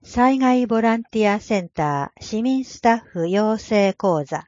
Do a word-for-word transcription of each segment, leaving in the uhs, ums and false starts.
災害ボランティアセンター市民スタッフ養成講座。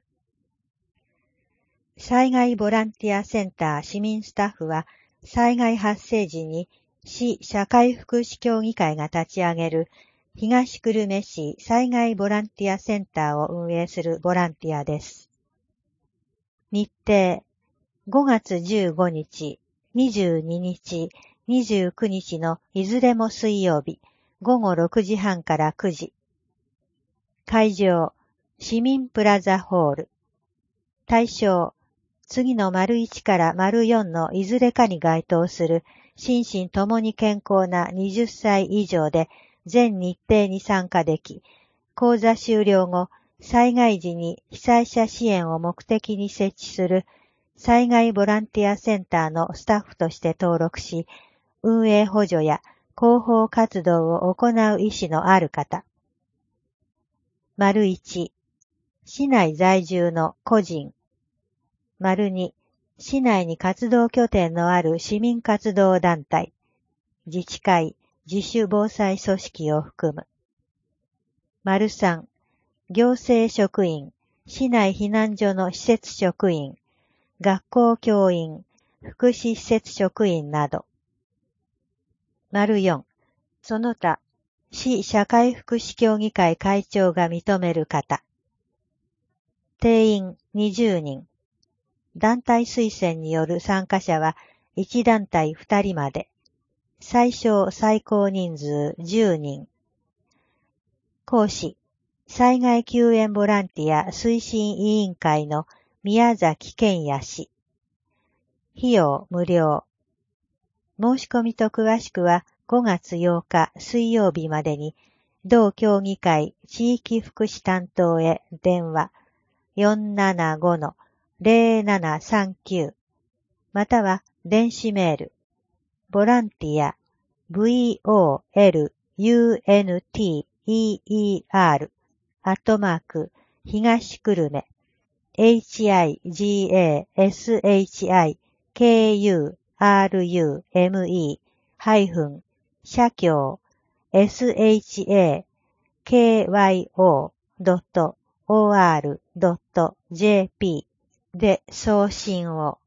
災害ボランティアセンター市民スタッフは、災害発生時に市社会福祉協議会が立ち上げる東久留米市災害ボランティアセンターを運営するボランティアです。日程、ごがつじゅうごにち、にじゅうににち、にじゅうくにちのいずれも水曜日、ごごろくじはんからくじ。会場、市民プラザホール。対象、次の丸いちから丸よんのいずれかに該当する心身ともに健康なはたち以上で全日程に参加でき、講座終了後、災害時に被災者支援を目的に設置する災害ボランティアセンターのスタッフとして登録し、運営補助や広報活動を行う意思のある方。丸いち、市内在住の個人。丸に、市内に活動拠点のある市民活動団体、自治会、自主防災組織を含む。丸さん、行政職員、市内避難所の施設職員、学校教員、福祉施設職員など。丸よん、その他、市社会福祉協議会会長が認める方。定員にじゅうにん。団体推薦による参加者はいち団体ふたりまで。最小最高人数じゅうにん。講師、災害救援ボランティア推進委員会の宮崎健也氏。費用無料。申し込みと詳しくはごがつようか水曜日までに、同協議会地域福祉担当へ電話 よんななごのゼロななさんきゅう または電子メールボランティア ブイオーエルユーエヌティーイーイーアール アットマーク東久留米 エイチアイジーエーエスエイチアイケーユーアールユーエムイー ハイフン社協 エスエイチエーケーワイオー ドットオーアール ドット ジェーピー で送信を。